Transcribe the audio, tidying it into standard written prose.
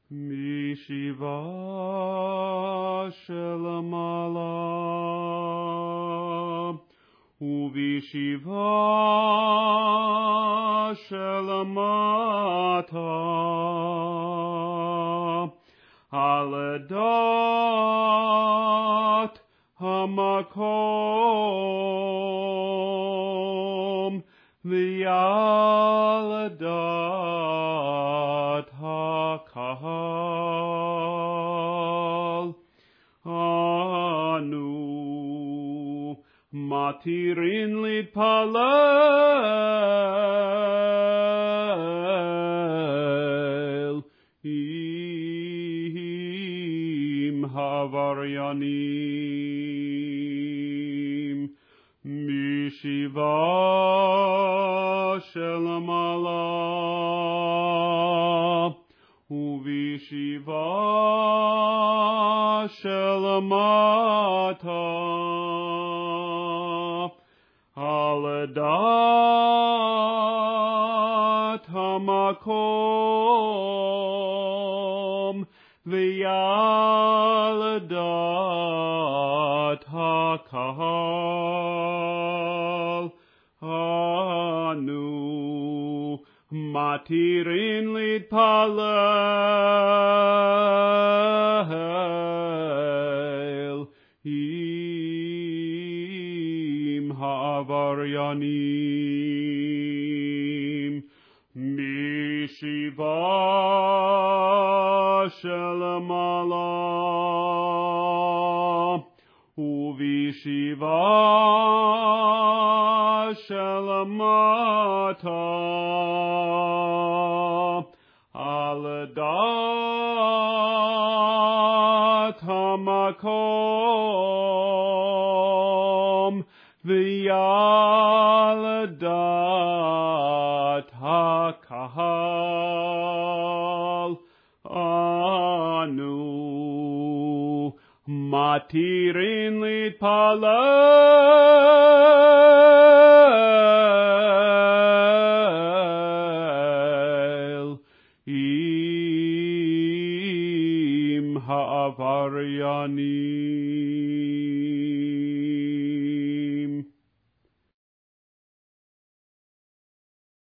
מישיבה של מעלה ובישיבה של מטה על דעת המקום ועל דעת הקהל אנו מתירים להתפלל עם העבריינים מישיבה של מעלה ובישיבה של מטה על דעת המקום ועל דעת הקהל אנו מתירים להתפלל עם העבריינים מישיבה של מעלה ובישיבה של מטה על דעת המקום ועל דעת הקהל אנו מתירים להתפלל עם העבריינים